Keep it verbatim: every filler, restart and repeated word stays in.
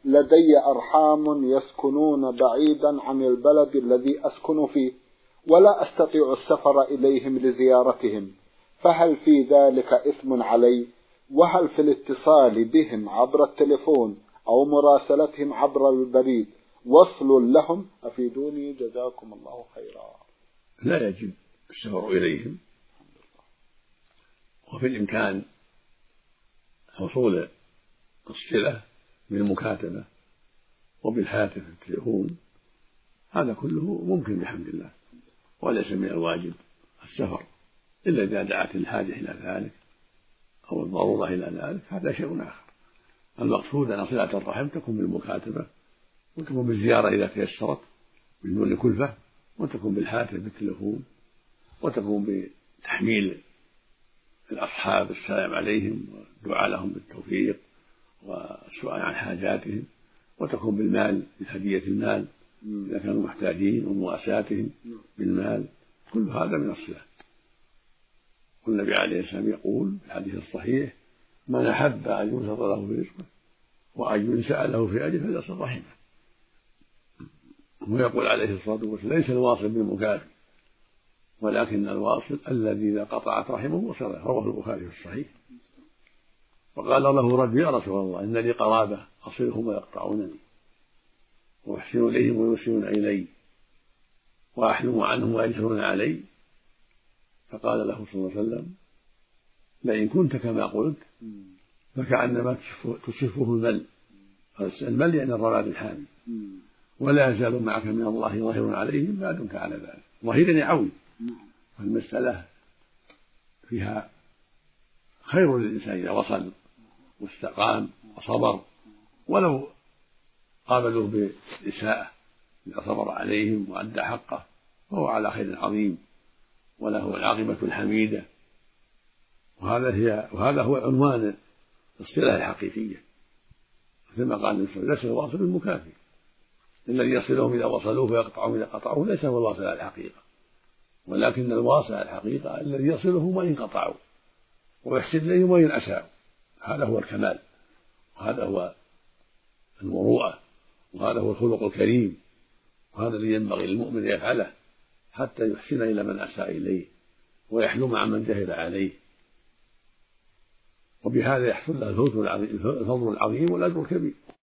لدي أرحام يسكنون بعيدا عن البلد الذي أسكن فيه، ولا أستطيع السفر إليهم لزيارتهم، فهل في ذلك إثم علي؟ وهل في الاتصال بهم عبر التليفون أو مراسلتهم عبر البريد وصل لهم؟ أفيدوني جزاكم الله خيرا. لا يجب السفر إليهم، وفي الإمكان حصول الصلة بالمكاتبة وبالهاتف التليفون، هذا كله ممكن بحمد الله، وليس من الواجب السفر إلا إذا دعت الحاجة إلى ذلك أو الضرورة إلى ذلك، هذا شيء آخر. المقصود أن صلة الرحم تكون بالمكاتبة، وتكون بالزيارة إذا تيسرت بدون كلفة، وتكون بالهاتف بالتليفون، وتكون بتحميل الأصحاب السلام عليهم والدعاء لهم بالتوفيق والسؤال عن حاجاتهم، وتكون بالمال بهدية المال إذا كانوا محتاجين ومواساتهم بالمال، كل هذا من الصلة. والنبي عليه السلام يقول في الحديث الصحيح: من أحب أن يبسط له في رزقه وأن ينسأ له في أجره فليصل رحمه. ويقول عليه الصلاة والسلام: ليس الواصل بالمكافئ، ولكن الواصل الذي إذا قطعت رحمه وصله. رواه البخاري في الصحيح. وقال له رجل: يا رسول الله، إن لي قرابة أصلهم ويقطعونني، وأحسن إليهم ويحسنون إلي، وأحلم عنهم ويجهرون علي. فقال له صلى الله عليه وسلم: لئن كنت كما قلت فكأنما تشفه المل. المل يعني الرماد الحامي، ولا يزال معك من الله ظاهر عليهم ما دمت على ذلك. ظهير يعوي. فالمسألة فيها خير للإنسان إذا وصل واستقام وصبر، ولو قابلوه بإساءة إذا صبر عليهم وأدى حقه فهو على خير عظيم، وله العاقبة الحميدة. وهذا هي وهذا هو عنوان الصلة الحقيقية، مثل قال النبي صلى الله عليه وسلم: ليس الواصل بالمكافئ، الذي يصلهم إذا وصلوه ويقطعهم إذا قطعوه ليس هو الواصل على الحقيقة، ولكن الواصل على الحقيقة الذي يصلهم وإن قطعوا ويحسن إليهم وإن أساءوا. هذا هو الكمال، وهذا هو المروءة، وهذا هو الخلق الكريم، وهذا الذي ينبغي للمؤمن يفعله حتى يحسن إلى من أساء إليه ويحلم عن من جهل عليه، وبهذا يحصل له الفضل العظيم والأجر الكبير.